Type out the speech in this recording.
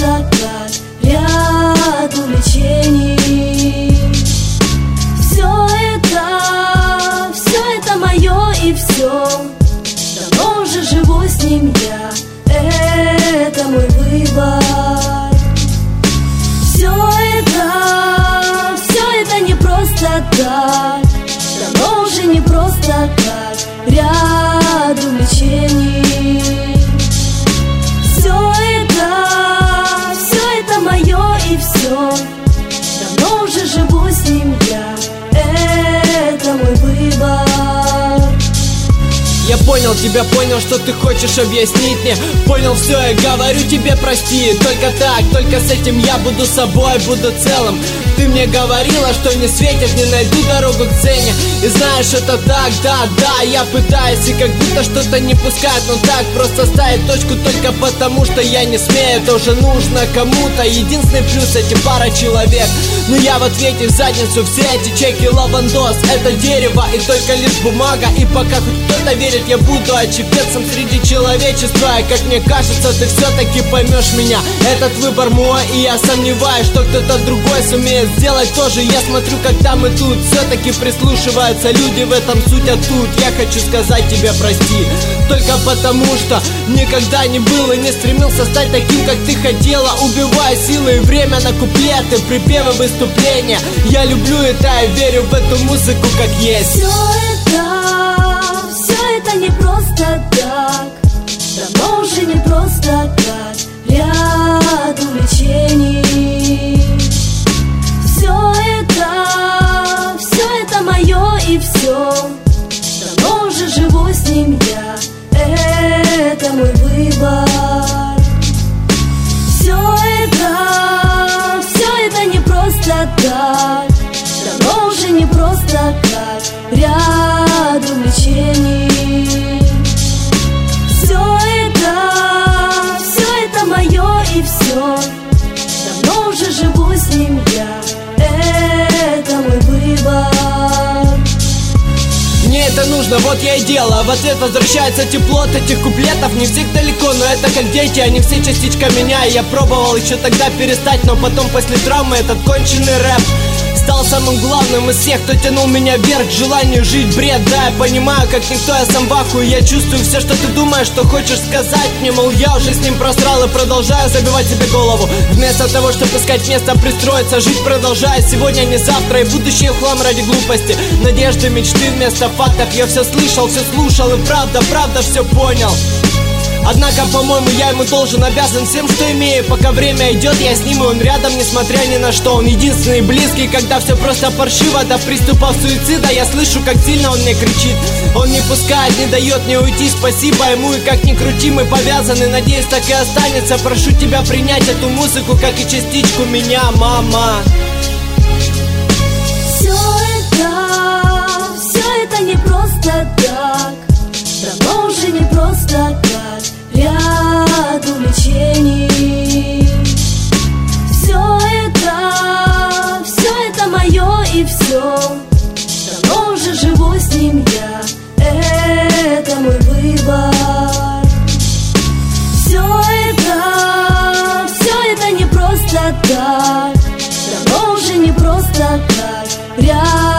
просто как ряд увлечений. Все это мое и все. Давно уже живу с ним я, это мой выбор. Все это не просто так. Давно уже не просто как ряд увлечений. Все это мое и все. Давно уже живу с ним я, это мой выбор. Я понял тебя, понял, что ты хочешь объяснить мне. Понял все, я говорю тебе прости. Только так, только с этим я буду собой, буду целым. Ты мне говорила, что не светит, не найду дорогу к цене. И знаешь, это так, да, я пытаюсь. И как будто что-то не пускает, но так просто ставить точку только потому, что я не смею. Это уже нужно кому-то. Единственный плюс — эти пара человек. Но я в ответе в задницу все эти чеки. Лавандос — это дерево и только лишь бумага. И пока хоть кто-то верит, я буду очевидцем среди человечества. И как мне кажется, ты все-таки поймешь меня. Этот выбор мой, и я сомневаюсь, что кто-то другой сумеет сделать тоже. Я смотрю, когда мы тут, все-таки прислушиваются люди, в этом суть, а тут я хочу сказать тебе прости. Только потому, что никогда не был и не стремился стать таким, как ты хотела. Убивая силы и время на куплеты, припевы, выступления. Я люблю это и верю в эту музыку как есть. Все это не просто так. Давно уже не просто как ряд увлечений. Все это мое и все. Давно уже живу с ним я, это мой выбор. Все это не просто так. Давно уже не просто как ряд увлечений. Все это мое и все. Давно уже живу с ним я, это мой выбор. Мне это нужно, вот я и делаю. В ответ возвращается тепло от этих куплетов. Не всех далеко, но это как дети, они все частичка меня. И я пробовал еще тогда перестать, но потом после травмы этот конченый рэп стал самым главным из всех, кто тянул меня вверх к желанию жить. Бред, да, я понимаю, как никто, я сам в ахуе. Я чувствую все, что ты думаешь, что хочешь сказать мне. Мол, я уже с ним просрал и продолжаю забивать себе голову. Вместо того, чтобы искать место, пристроиться, жить продолжаю сегодня, не завтра. И будущее в хлам ради глупости, надежды, мечты вместо фактов. Я все слышал, все слушал и правда все понял. Однако, по-моему, я ему должен, обязан всем, что имею. Пока время идет, я с ним, и он рядом, несмотря ни на что. Он единственный близкий, когда все просто паршиво. До приступов суицида я слышу, как сильно он мне кричит. Он не пускает, не дает мне уйти, спасибо ему. И как ни крути, мы повязаны, надеюсь, так и останется. Прошу тебя принять эту музыку, как и частичку меня, мама. Все это не просто так. Давно уже не просто как ряд увлечений. Все это мое и все. Давно уже живу с ним я, это мой выбор. Все это не просто так. Давно уже не просто как ряд